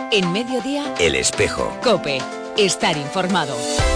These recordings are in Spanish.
En Mediodía, El Espejo. COPE. Estar informado.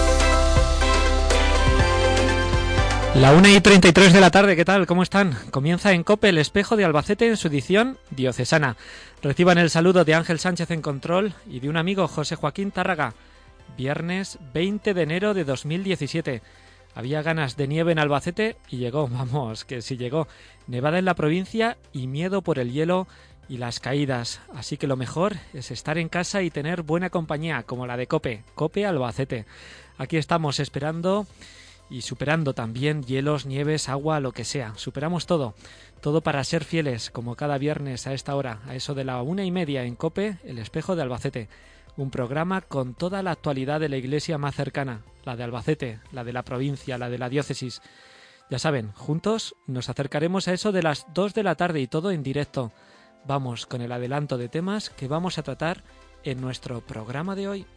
1:33 de la tarde, ¿qué tal? ¿Cómo están? Comienza en COPE El Espejo de Albacete en su edición diocesana. Reciban el saludo de Ángel Sánchez en control y de un amigo, José Joaquín Tárraga. Viernes 20 de enero de 2017. Había ganas de nieve en Albacete y llegó, vamos, que sí llegó. Nevada en la provincia y miedo por el hielo y las caídas. Así que lo mejor es estar en casa y tener buena compañía, como la de COPE, COPE Albacete. Aquí estamos esperando y superando también hielos, nieves, agua, lo que sea. Superamos todo para ser fieles, como cada viernes a esta hora, a eso de la 1:30 en COPE, El Espejo de Albacete. Un programa con toda la actualidad de la iglesia más cercana, la de Albacete, la de la provincia, la de la diócesis. Ya saben, juntos nos acercaremos a eso de las 2 de la tarde y todo en directo. Vamos con el adelanto de temas que vamos a tratar en nuestro programa de hoy.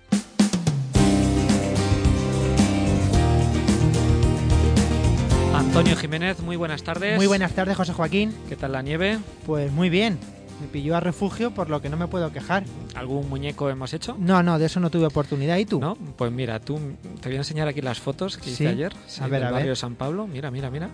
Antonio Jiménez, muy buenas tardes. Muy buenas tardes, José Joaquín. ¿Qué tal la nieve? Pues muy bien. Me pilló a refugio, por lo que no me puedo quejar. ¿Algún muñeco hemos hecho? No, de eso no tuve oportunidad. ¿Y tú? No, pues mira, te voy a enseñar aquí las fotos que hice ayer. Sí, a ver, del barrio de San Pablo. Mira.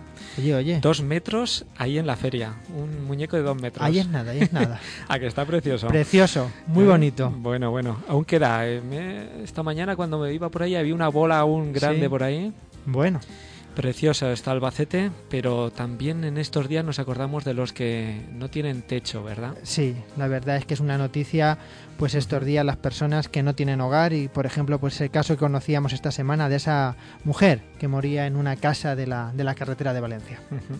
Oye. 2 metros ahí en la feria. Un muñeco de 2 metros. Ahí es nada. ¿A que está precioso? Precioso, muy bonito. Bueno, aún queda. Esta mañana cuando me iba por ahí había una bola aún grande por ahí. Bueno. Precioso está Albacete, pero también en estos días nos acordamos de los que no tienen techo, ¿verdad? Sí, la verdad es que es una noticia, pues estos días las personas que no tienen hogar y, por ejemplo, pues el caso que conocíamos esta semana de esa mujer que moría en una casa de la carretera de Valencia.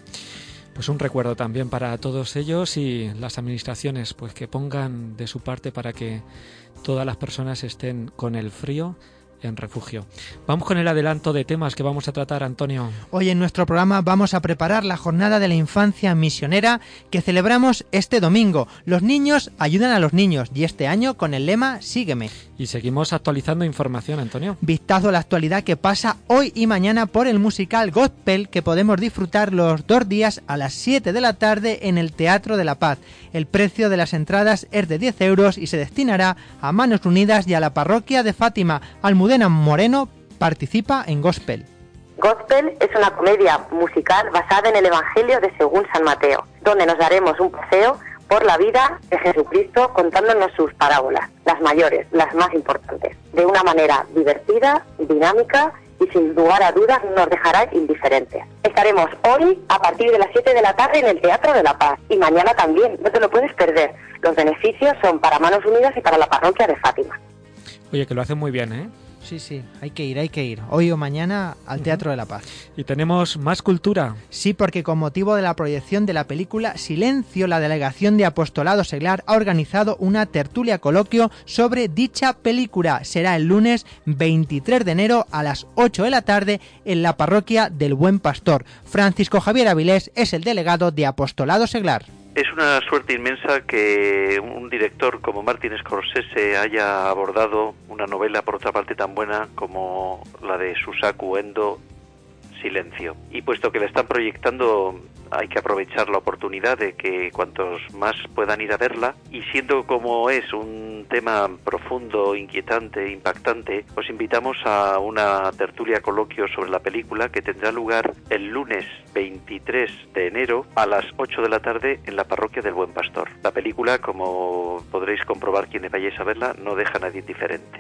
Pues un recuerdo también para todos ellos y las administraciones, pues que pongan de su parte para que todas las personas estén con el frío en refugio. Vamos con el adelanto de temas que vamos a tratar, Antonio. Hoy en nuestro programa vamos a preparar la Jornada de la Infancia Misionera que celebramos este domingo. Los niños ayudan a los niños y este año con el lema Sígueme. Y seguimos actualizando información, Antonio. Vistazo a la actualidad que pasa hoy y mañana por el musical Gospel que podemos disfrutar los 2 días a las 7 de la tarde en el Teatro de la Paz. El precio de las entradas es de 10 euros y se destinará a Manos Unidas y a la parroquia de Fátima. Almudena Moreno participa en Gospel. Gospel es una comedia musical basada en el Evangelio de según San Mateo, donde nos daremos un paseo por la vida de Jesucristo contándonos sus parábolas, las mayores, las más importantes, de una manera divertida, dinámica y sin lugar a dudas nos dejará indiferentes. Estaremos hoy a partir de las 7 de la tarde en el Teatro de la Paz y mañana también, no te lo puedes perder. Los beneficios son para Manos Unidas y para la parroquia de Fátima. Oye, que lo hacen muy bien, ¿eh? Sí, hay que ir. Hoy o mañana al Teatro de la Paz. Y tenemos más cultura. Sí, porque con motivo de la proyección de la película Silencio, la Delegación de Apostolado Seglar ha organizado una tertulia coloquio sobre dicha película. Será el lunes 23 de enero a las 8 de la tarde en la parroquia del Buen Pastor. Francisco Javier Avilés es el delegado de Apostolado Seglar. Es una suerte inmensa que un director como Martin Scorsese haya abordado una novela, por otra parte, tan buena como la de Susaku Endo, Silencio. Y puesto que la están proyectando, hay que aprovechar la oportunidad de que cuantos más puedan ir a verla. Y siendo como es un tema profundo, inquietante, impactante, os invitamos a una tertulia coloquio sobre la película que tendrá lugar el lunes 23 de enero a las 8 de la tarde en la parroquia del Buen Pastor. La película, como podréis comprobar quienes vayáis a verla, no deja a nadie indiferente.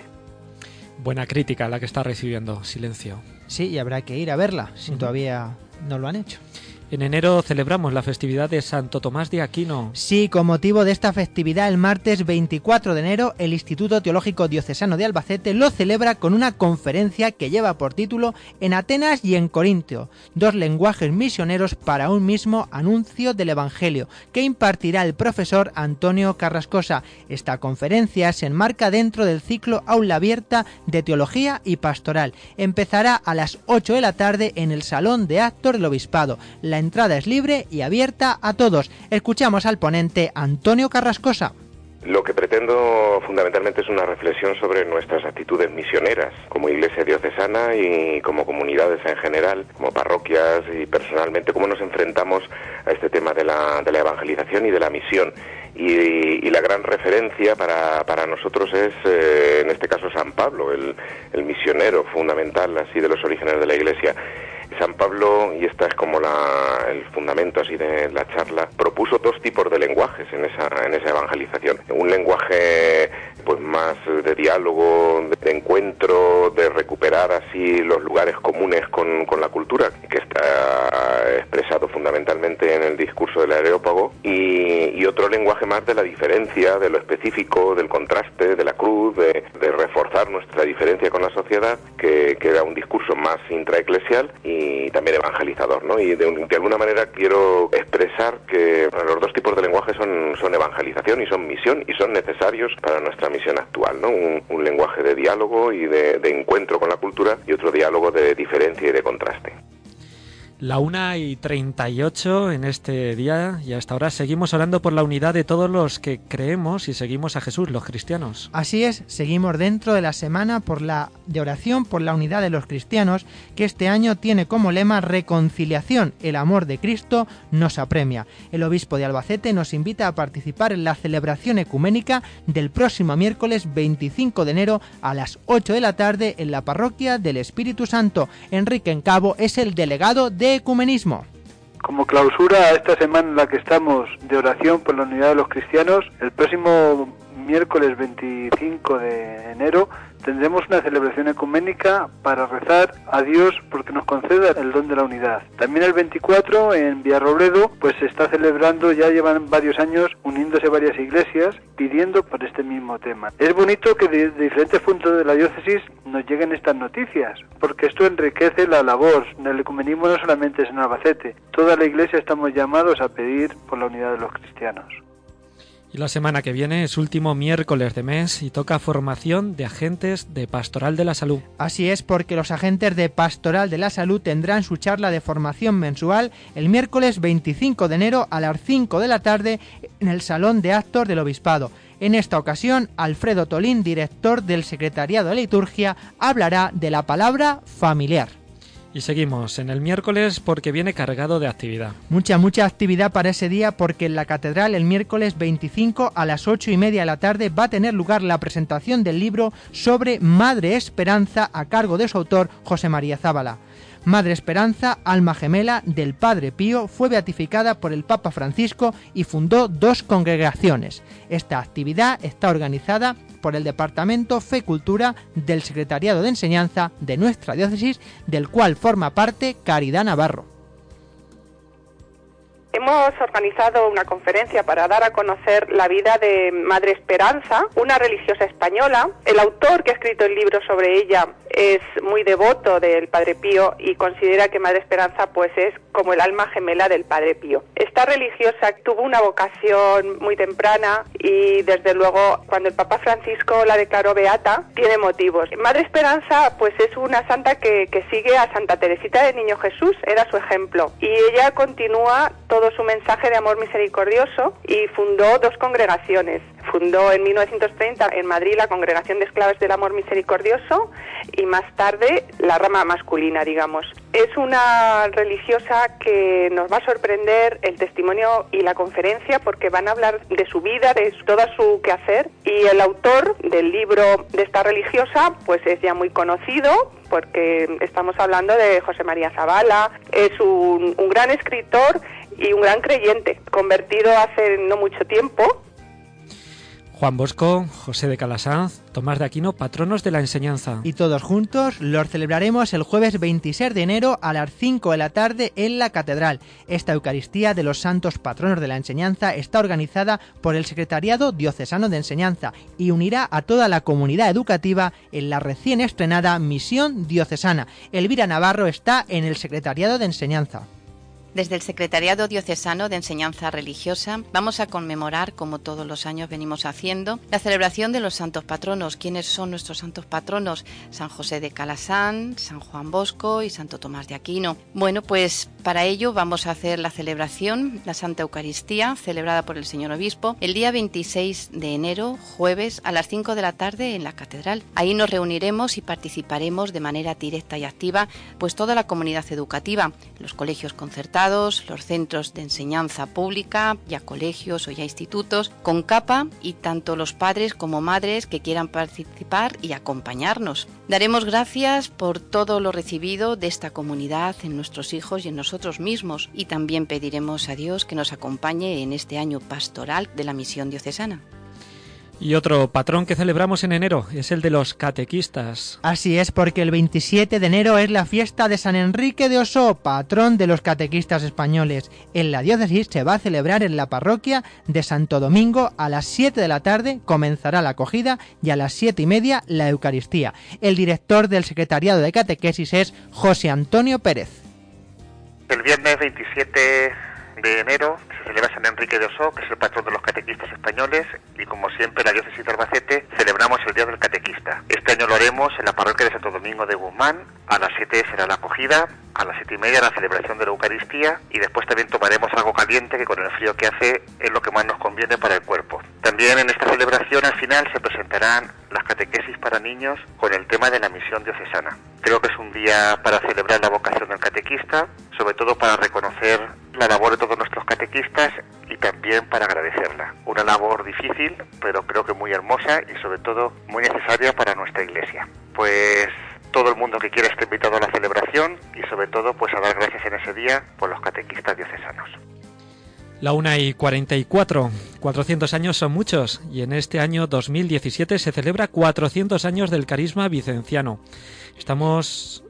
Buena crítica la que está recibiendo Silencio. Sí, y habrá que ir a verla, si todavía no lo han hecho. En enero celebramos la festividad de Santo Tomás de Aquino. Sí, con motivo de esta festividad, el martes 24 de enero, el Instituto Teológico Diocesano de Albacete lo celebra con una conferencia que lleva por título En Atenas y en Corintio, 2 lenguajes misioneros para un mismo anuncio del Evangelio, que impartirá el profesor Antonio Carrascosa. Esta conferencia se enmarca dentro del ciclo Aula Abierta de Teología y Pastoral. Empezará a las 8 de la tarde en el Salón de Actos del Obispado. La entrada es libre y abierta a todos. Escuchamos al ponente Antonio Carrascosa. Lo que pretendo fundamentalmente es una reflexión sobre nuestras actitudes misioneras como Iglesia diocesana y como comunidades en general, como parroquias y personalmente, cómo nos enfrentamos a este tema de la evangelización y de la misión. Y la gran referencia para nosotros es, en este caso, San Pablo, el misionero fundamental así de los orígenes de la Iglesia. San Pablo, y esta es como el fundamento así de la charla, propuso dos tipos de lenguajes en esa evangelización. Un lenguaje pues más de diálogo, de encuentro, de recuperar así los lugares comunes con la cultura, que está expresado fundamentalmente en el discurso del Areópago, y otro lenguaje más de la diferencia, de lo específico, del contraste, de la cruz, de reforzar nuestra diferencia con la sociedad, que era un discurso más intraeclesial y también evangelizador, ¿no? Y de alguna manera quiero expresar que los dos tipos de lenguaje son evangelización y son misión, y son necesarios para nuestra misión actual, ¿no? Un lenguaje de diálogo y de encuentro con la cultura, y otro diálogo de diferencia y de contraste. La 1:38 en este día, y hasta ahora seguimos orando por la unidad de todos los que creemos y seguimos a Jesús, los cristianos. Así es, seguimos dentro de la semana de oración por la unidad de los cristianos, que este año tiene como lema reconciliación, el amor de Cristo nos apremia. El obispo de Albacete nos invita a participar en la celebración ecuménica del próximo miércoles 25 de enero a las 8 de la tarde en la parroquia del Espíritu Santo. Enrique Encabo es el delegado de ecumenismo. Como clausura a esta semana en la que estamos de oración por la unidad de los cristianos, el próximo miércoles 25 de enero tendremos una celebración ecuménica para rezar a Dios porque nos conceda el don de la unidad. También el 24 en Villarrobledo pues se está celebrando, ya llevan varios años uniéndose varias iglesias pidiendo por este mismo tema. Es bonito que de diferentes puntos de la diócesis nos lleguen estas noticias, porque esto enriquece la labor. El ecumenismo no solamente es en Albacete, toda la iglesia estamos llamados a pedir por la unidad de los cristianos. Y la semana que viene es último miércoles de mes y toca formación de agentes de Pastoral de la Salud. Así es, porque los agentes de Pastoral de la Salud tendrán su charla de formación mensual el miércoles 25 de enero a las 5 de la tarde en el Salón de Actos del Obispado. En esta ocasión, Alfredo Tolín, director del Secretariado de Liturgia, hablará de la palabra familiar. Y seguimos en el miércoles porque viene cargado de actividad. Mucha actividad para ese día, porque en la catedral el miércoles 25 a las 8:30 de la tarde va a tener lugar la presentación del libro sobre Madre Esperanza a cargo de su autor José María Zábala. Madre Esperanza, alma gemela del Padre Pío, fue beatificada por el Papa Francisco y fundó 2 congregaciones. Esta actividad está organizada por el Departamento Fe Cultura del Secretariado de Enseñanza de nuestra diócesis, del cual forma parte Caridad Navarro. Hemos organizado una conferencia para dar a conocer la vida de Madre Esperanza, una religiosa española. El autor que ha escrito el libro sobre ella es muy devoto del Padre Pío y considera que Madre Esperanza pues es como el alma gemela del Padre Pío. Esta religiosa tuvo una vocación muy temprana y desde luego cuando el Papa Francisco la declaró beata tiene motivos. Madre Esperanza pues es una santa que sigue a Santa Teresita del Niño Jesús, era su ejemplo, y ella continúa todo su mensaje de amor misericordioso y fundó 2 congregaciones. Fundó en 1930 en Madrid la Congregación de Esclavas del Amor Misericordioso y más tarde la rama masculina, digamos. Es una religiosa que nos va a sorprender el testimonio y la conferencia porque van a hablar de su vida, de todo su quehacer, y el autor del libro de esta religiosa pues es ya muy conocido porque estamos hablando de José María Zábala. Es un gran escritor y un gran creyente, convertido hace no mucho tiempo. Juan Bosco, José de Calasanz, Tomás de Aquino, patronos de la enseñanza. Y todos juntos los celebraremos el jueves 26 de enero a las 5 de la tarde en la catedral. Esta Eucaristía de los santos patronos de la enseñanza está organizada por el Secretariado Diocesano de Enseñanza y unirá a toda la comunidad educativa en la recién estrenada Misión Diocesana. Elvira Navarro está en el Secretariado de Enseñanza. Desde el Secretariado Diocesano de Enseñanza Religiosa vamos a conmemorar, como todos los años venimos haciendo, la celebración de los santos patronos. ¿Quiénes son nuestros santos patronos? San José de Calasán, San Juan Bosco y Santo Tomás de Aquino. Bueno, pues para ello vamos a hacer la celebración, la Santa Eucaristía, celebrada por el señor Obispo, el día 26 de enero, jueves, a las 5 de la tarde en la Catedral. Ahí nos reuniremos y participaremos de manera directa y activa, pues toda la comunidad educativa, los colegios concertados, los centros de enseñanza pública, ya colegios o ya institutos, con capa, y tanto los padres como madres que quieran participar y acompañarnos. Daremos gracias por todo lo recibido de esta comunidad en nuestros hijos y en nosotros mismos, y también pediremos a Dios que nos acompañe en este año pastoral de la misión diocesana. Y otro patrón que celebramos en enero es el de los catequistas. Así es, porque el 27 de enero es la fiesta de San Enrique de Ossó, patrón de los catequistas españoles. En la diócesis se va a celebrar en la parroquia de Santo Domingo a las 7 de la tarde, comenzará la acogida, y a las 7:30 la Eucaristía. El director del Secretariado de Catequesis es José Antonio Pérez. El viernes 27 de enero se celebra San Enrique de Ossó, que es el patrón de los catequistas españoles, y como siempre la diócesis de Albacete celebramos el Día del Catequista. Este año lo haremos en la parroquia de Santo Domingo de Guzmán. A las 7 será la acogida, a las 7:30 la celebración de la Eucaristía, y después también tomaremos algo caliente, que con el frío que hace es lo que más nos conviene para el cuerpo. También en esta celebración al final se presentarán las catequesis para niños con el tema de la misión diocesana. Creo que es un día para celebrar la vocación del catequista, sobre todo para reconocer la labor de todos nuestros catequistas y también para agradecerla. Una labor difícil, pero creo que muy hermosa y sobre todo muy necesaria para nuestra Iglesia. Pues todo el mundo que quiera está invitado a la celebración y sobre todo pues a dar gracias en ese día por los catequistas diocesanos. La 1:44. 400 años son muchos, y en este año 2017 se celebra 400 años del carisma vicenciano. Estamos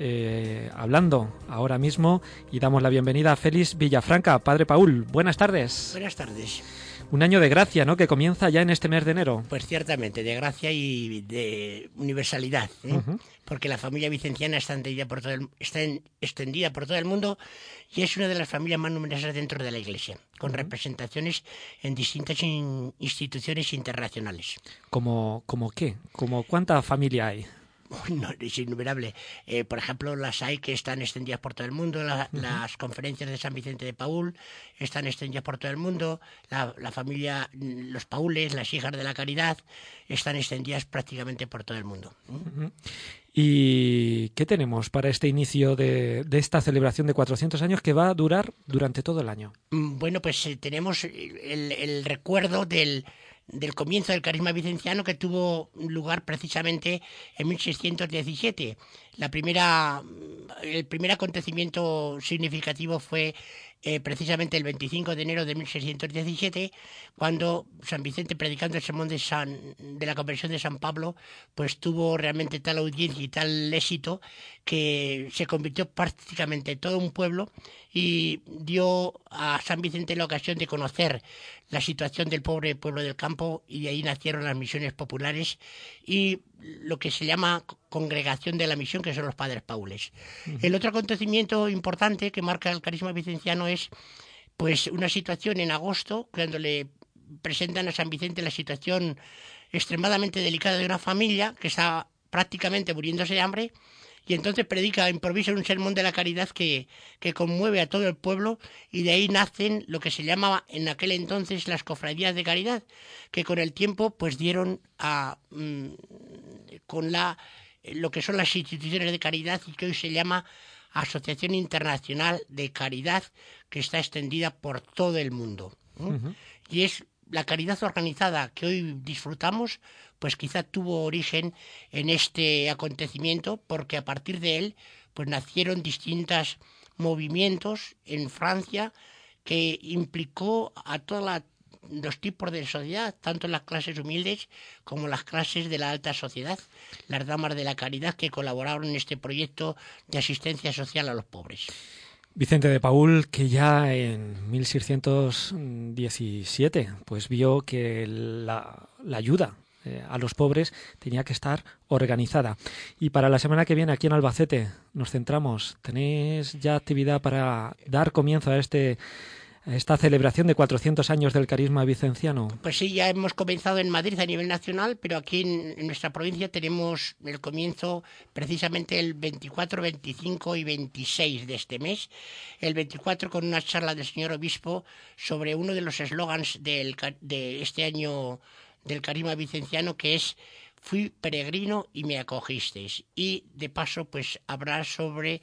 hablando ahora mismo y damos la bienvenida a Félix Villafranca. Padre Paul, buenas tardes. Buenas tardes. Un año de gracia, ¿no?, que comienza ya en este mes de enero. Pues ciertamente, de gracia y de universalidad, ¿eh? Porque la familia vicenciana está extendida por todo el mundo y es una de las familias más numerosas dentro de la Iglesia, con representaciones en distintas instituciones internacionales. ¿Cómo qué? ¿Cómo cuánta familia hay? No, es innumerable. Por ejemplo, las hay que están extendidas por todo el mundo, las conferencias de San Vicente de Paúl están extendidas por todo el mundo, la familia, los Paules, las hijas de la caridad, están extendidas prácticamente por todo el mundo. ¿Y qué tenemos para este inicio de esta celebración de 400 años que va a durar durante todo el año? Bueno, pues tenemos el recuerdo del comienzo del carisma vicenciano, que tuvo lugar precisamente en 1617. El primer acontecimiento significativo fue precisamente el 25 de enero de 1617, cuando San Vicente, predicando el sermón de la conversión de San Pablo, pues tuvo realmente tal audiencia y tal éxito que se convirtió prácticamente todo un pueblo y dio a San Vicente la ocasión de conocer la situación del pobre pueblo del campo, y de ahí nacieron las misiones populares y lo que se llama congregación de la misión, que son los padres paules. El otro acontecimiento importante que marca el carisma vicenciano es pues una situación en agosto, cuando le presentan a San Vicente la situación extremadamente delicada de una familia que está prácticamente muriéndose de hambre, y entonces predica, improvisa un sermón de la caridad que conmueve a todo el pueblo, y de ahí nacen lo que se llamaba en aquel entonces las cofradías de caridad, que con el tiempo pues dieron lo que son las instituciones de caridad, y que hoy se llama Asociación Internacional de Caridad, que está extendida por todo el mundo. Y es la caridad organizada que hoy disfrutamos, pues quizá tuvo origen en este acontecimiento, porque a partir de él pues nacieron distintos movimientos en Francia que implicó a todos los tipos de sociedad, tanto las clases humildes como las clases de la alta sociedad, las damas de la caridad que colaboraron en este proyecto de asistencia social a los pobres. Vicente de Paúl, que ya en 1617 pues vio que la ayuda a los pobres tenía que estar organizada. Y para la semana que viene aquí en Albacete nos centramos. ¿Tenéis ya actividad para dar comienzo a esta celebración de 400 años del carisma vicenciano? Pues sí, ya hemos comenzado en Madrid a nivel nacional, pero aquí en nuestra provincia tenemos el comienzo precisamente el 24, 25 y 26 de este mes. El 24 con una charla del señor obispo sobre uno de los eslogans de este año del carisma vicenciano, que es «Fui peregrino y me acogisteis». Y de paso pues habrá sobre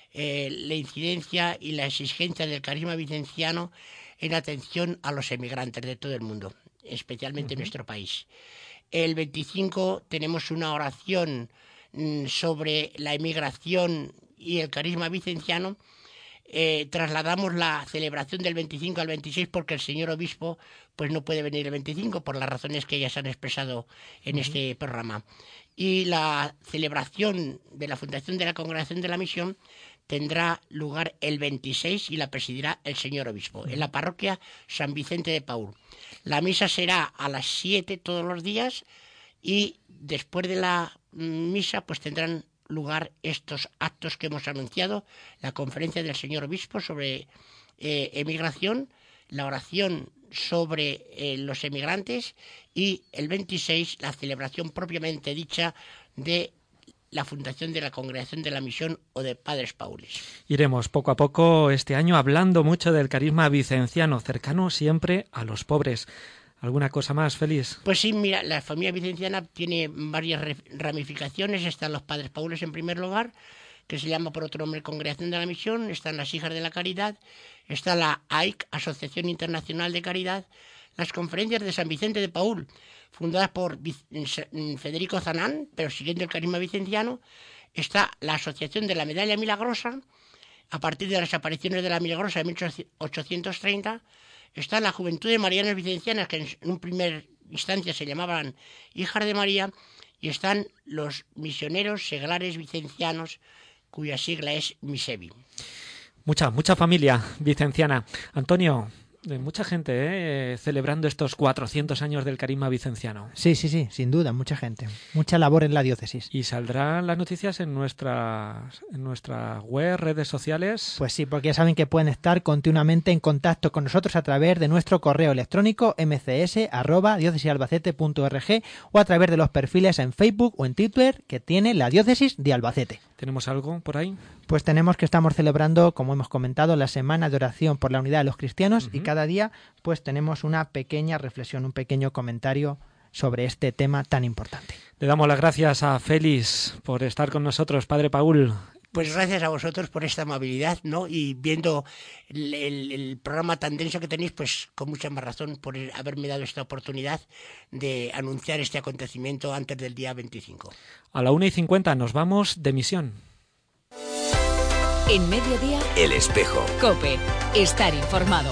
la incidencia y la exigencia del carisma vicenciano en atención a los emigrantes de todo el mundo, especialmente en nuestro país. El 25 tenemos una oración sobre la emigración y el carisma vicenciano. Trasladamos la celebración del 25 al 26 porque el señor obispo pues no puede venir el 25 por las razones que ya se han expresado en este programa. Y la celebración de la fundación de la Congregación de la Misión tendrá lugar el 26 y la presidirá el señor obispo en la parroquia San Vicente de Paúl. La misa será a las 7 todos los días y después de la misa pues tendrán lugar estos actos que hemos anunciado: la conferencia del señor obispo sobre emigración, la oración sobre los emigrantes y el 26 la celebración propiamente dicha de la fundación de la Congregación de la Misión o de Padres Paules. Iremos poco a poco este año hablando mucho del carisma vicenciano, cercano siempre a los pobres. ¿Alguna cosa más, Félix? Pues sí, mira, la familia vicenciana tiene varias ramificaciones. Están los Padres Paules en primer lugar, que se llama por otro nombre Congregación de la Misión. Están las Hijas de la Caridad. Está la AIC, Asociación Internacional de Caridad. Las Conferencias de San Vicente de Paúl, fundadas por Federico Zanán, pero siguiendo el carisma vicenciano. Está la Asociación de la Medalla Milagrosa, a partir de las apariciones de la Milagrosa de 1830. Está la Juventud de Marianas Vicencianas, que en un primer instancia se llamaban Hijas de María, y están los Misioneros Seglares Vicencianos, cuya sigla es MISEVI. Mucha familia vicenciana. Antonio, mucha gente celebrando estos 400 años del carisma vicenciano. Sí, sin duda, mucha gente. Mucha labor en la diócesis. ¿Y saldrán las noticias en nuestra web, redes sociales? Pues sí, porque ya saben que pueden estar continuamente en contacto con nosotros a través de nuestro correo electrónico mcs@diócesisalbacete.org o a través de los perfiles en Facebook o en Twitter que tiene la Diócesis de Albacete. ¿Tenemos algo por ahí? Pues tenemos que estamos celebrando, como hemos comentado, la Semana de Oración por la Unidad de los Cristianos y cada día pues tenemos una pequeña reflexión, un pequeño comentario sobre este tema tan importante. Le damos las gracias a Félix por estar con nosotros, Padre Paúl. Pues gracias a vosotros por esta amabilidad, ¿no? Y viendo el programa tan denso que tenéis, pues con mucha más razón por haberme dado esta oportunidad de anunciar este acontecimiento antes del día 25. A la 1:50 nos vamos de misión. En Mediodía, El Espejo. COPE. Estar informado.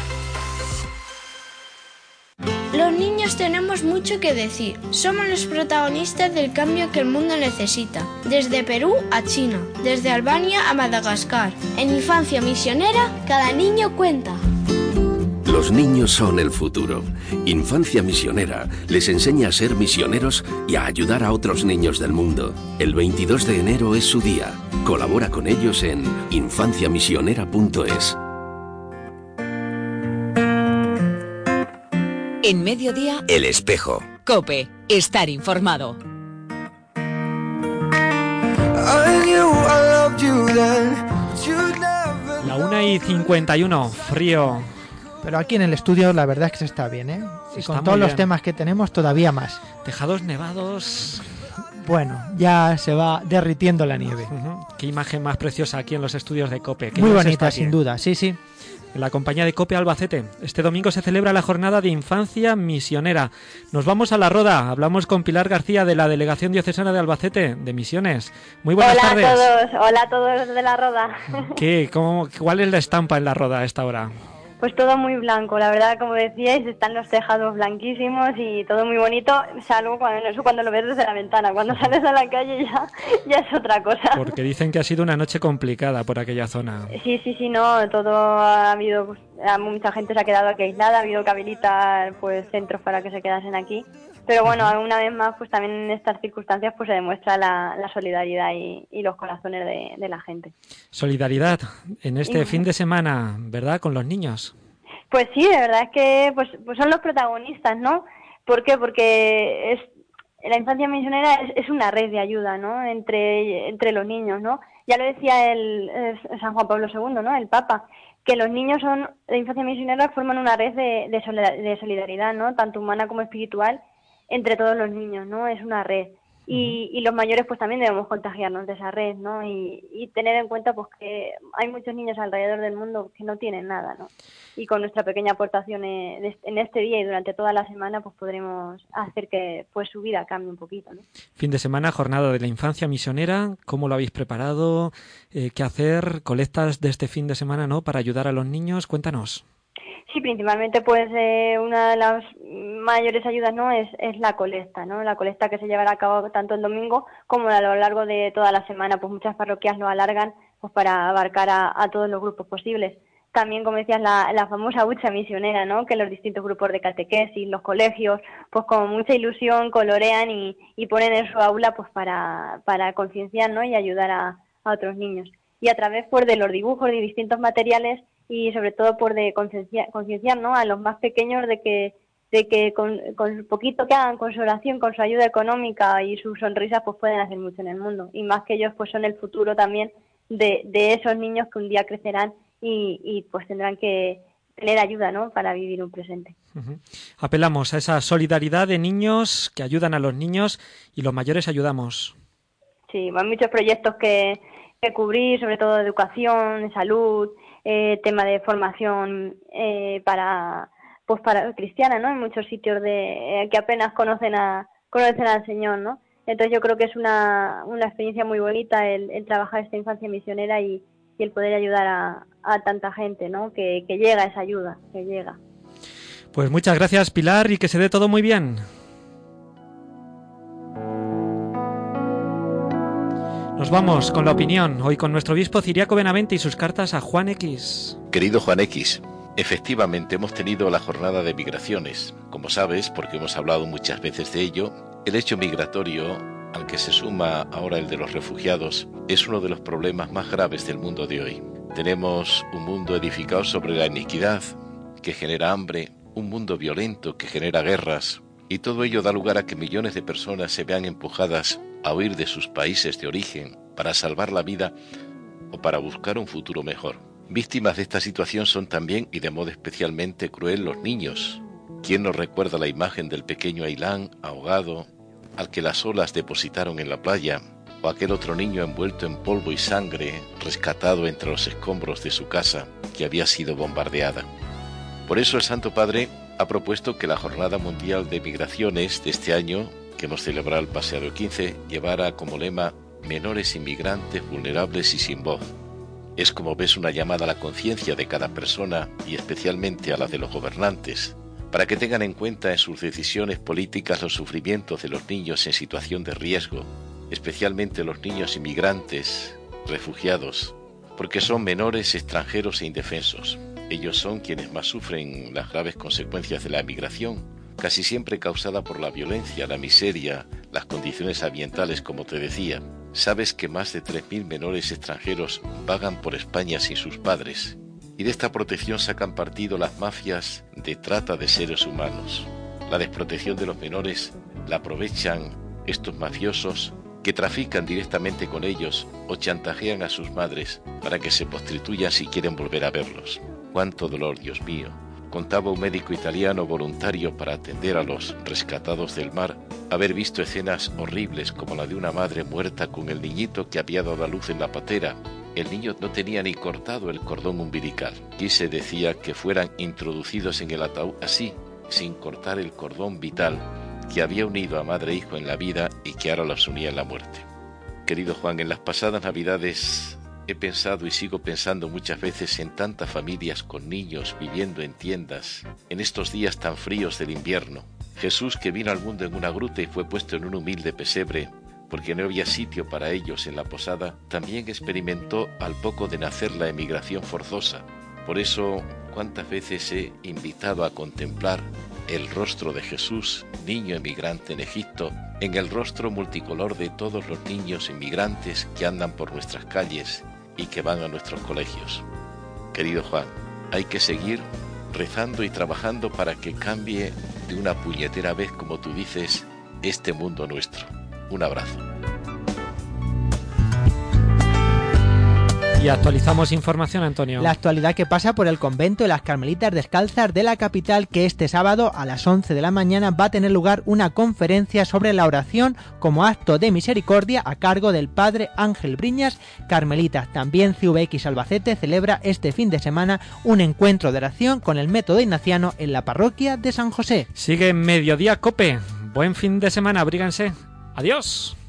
Los niños tenemos mucho que decir. Somos los protagonistas del cambio que el mundo necesita. Desde Perú a China, desde Albania a Madagascar. En Infancia Misionera, cada niño cuenta. Los niños son el futuro. Infancia Misionera les enseña a ser misioneros y a ayudar a otros niños del mundo. El 22 de enero es su día. Colabora con ellos en infanciamisionera.es. En Mediodía, El Espejo. COPE. Estar informado. La 1:51, frío. Pero aquí en el estudio la verdad es que se está bien, ¿eh? Y con todos los temas que tenemos todavía más. Tejados nevados. Bueno, ya se va derritiendo la nieve. Qué imagen más preciosa aquí en los estudios de COPE. Muy bonita, sin duda, sí. En la compañía de COPE Albacete. Este domingo se celebra la jornada de Infancia Misionera. Nos vamos a La Roda. Hablamos con Pilar García de la Delegación Diocesana de Albacete, de Misiones. Muy buenas tardes. Hola a todos de La Roda. ¿Cuál es la estampa en La Roda a esta hora? Pues todo muy blanco, la verdad, como decíais, están los tejados blanquísimos y todo muy bonito, salvo cuando lo ves desde la ventana. Cuando sales a la calle ya es otra cosa. Porque dicen que ha sido una noche complicada por aquella zona. Sí, no, todo ha habido mucha gente se ha quedado aquí aislada, ha habido que habilitar pues centros para que se quedasen aquí. Pero bueno, una vez más, pues también en estas circunstancias pues se demuestra la solidaridad y los corazones de la gente. Solidaridad en este fin de semana, ¿verdad?, con los niños. Pues sí, de verdad es que pues son los protagonistas, ¿no? ¿Por qué? Porque la infancia misionera es una red de ayuda, ¿no? Entre los niños, ¿no? Ya lo decía el San Juan Pablo II, ¿no?, el Papa, que los niños la infancia misionera forman una red de solidaridad, ¿no?, tanto humana como espiritual, entre todos los niños, ¿no? Es una red. Y los mayores pues también debemos contagiarnos de esa red, ¿no? Y tener en cuenta pues que hay muchos niños alrededor del mundo que no tienen nada, ¿no? Y con nuestra pequeña aportación en este día y durante toda la semana pues podremos hacer que pues su vida cambie un poquito, ¿no? Fin de semana, jornada de la infancia misionera. ¿Cómo lo habéis preparado? ¿Qué hacer? ¿Colectas de este fin de semana, no, para ayudar a los niños? Cuéntanos. Sí, principalmente pues una de las mayores ayudas, ¿no?, es la colecta, ¿no? La colecta que se llevará a cabo tanto el domingo como a lo largo de toda la semana, pues muchas parroquias lo alargan pues para abarcar a todos los grupos posibles. También, como decías, la famosa hucha misionera, ¿no?, que los distintos grupos de catequesis, los colegios, pues con mucha ilusión colorean y ponen en su aula pues para concienciar, ¿no?, y ayudar a otros niños. Y a través pues de los dibujos de distintos materiales y sobre todo por de concienciar, ¿no?, a los más pequeños de que con poquito que hagan, con su oración, con su ayuda económica y sus sonrisas, pues pueden hacer mucho en el mundo. Y más que ellos pues son el futuro también de esos niños que un día crecerán y pues tendrán que tener ayuda, ¿no?, para vivir un presente. Apelamos a esa solidaridad de niños que ayudan a los niños y los mayores ayudamos. Sí, hay muchos proyectos que cubrir, sobre todo de educación, de salud, tema de formación para cristiana, ¿no? En muchos sitios que apenas conocen al Señor, ¿no? Entonces yo creo que es una experiencia muy bonita el trabajar esta infancia misionera y el poder ayudar a tanta gente, ¿no?, que llega esa ayuda, que llega. Pues muchas gracias, Pilar, y que se dé todo muy bien. Nos vamos con la opinión, hoy con nuestro obispo Ciriaco Benavente y sus cartas a Juan X. Querido Juan X, efectivamente hemos tenido la jornada de migraciones. Como sabes, porque hemos hablado muchas veces de ello, el hecho migratorio, al que se suma ahora el de los refugiados, es uno de los problemas más graves del mundo de hoy. Tenemos un mundo edificado sobre la iniquidad, que genera hambre, un mundo violento que genera guerras, y todo ello da lugar a que millones de personas se vean empujadas a huir de sus países de origen para salvar la vida o para buscar un futuro mejor. Víctimas de esta situación son también, y de modo especialmente cruel, los niños. ¿Quién nos recuerda la imagen del pequeño Ailán ahogado, al que las olas depositaron en la playa, o aquel otro niño envuelto en polvo y sangre, rescatado entre los escombros de su casa, que había sido bombardeada? Por eso el Santo Padre ha propuesto que la Jornada Mundial de Migraciones de este año, que hemos celebrado el pasado 15, llevara como lema menores inmigrantes vulnerables y sin voz. Es, como ves, una llamada a la conciencia de cada persona y especialmente a la de los gobernantes, para que tengan en cuenta en sus decisiones políticas los sufrimientos de los niños en situación de riesgo, especialmente los niños inmigrantes, refugiados, porque son menores, extranjeros e indefensos. Ellos son quienes más sufren las graves consecuencias de la emigración, casi siempre causada por la violencia, la miseria, las condiciones ambientales, como te decía. Sabes que más de 3.000 menores extranjeros vagan por España sin sus padres, y de esta protección sacan partido las mafias de trata de seres humanos. La desprotección de los menores la aprovechan estos mafiosos que trafican directamente con ellos o chantajean a sus madres para que se prostituyan si quieren volver a verlos. ¡Cuánto dolor, Dios mío! Contaba un médico italiano voluntario para atender a los rescatados del mar haber visto escenas horribles como la de una madre muerta con el niñito que había dado a luz en la patera. El niño no tenía ni cortado el cordón umbilical. Aquí se decía que fueran introducidos en el ataúd así, sin cortar el cordón vital que había unido a madre e hijo en la vida y que ahora los unía en la muerte. Querido Juan, en las pasadas Navidades he pensado y sigo pensando muchas veces en tantas familias con niños viviendo en tiendas, en estos días tan fríos del invierno. Jesús, que vino al mundo en una gruta y fue puesto en un humilde pesebre, porque no había sitio para ellos en la posada, también experimentó al poco de nacer la emigración forzosa. Por eso, ¿cuántas veces he invitado a contemplar el rostro de Jesús, niño emigrante en Egipto, en el rostro multicolor de todos los niños inmigrantes que andan por nuestras calles y que van a nuestros colegios? Querido Juan, hay que seguir rezando y trabajando para que cambie de una puñetera vez, como tú dices, este mundo nuestro. Un abrazo. Y actualizamos información, Antonio. La actualidad que pasa por el convento de las Carmelitas Descalzas de la capital, que este sábado a las 11 de la mañana va a tener lugar una conferencia sobre la oración como acto de misericordia a cargo del padre Ángel Briñas, carmelita. También CVX Albacete celebra este fin de semana un encuentro de oración con el método ignaciano en la parroquia de San José. Sigue Mediodía Cope. Buen fin de semana, abríganse. Adiós.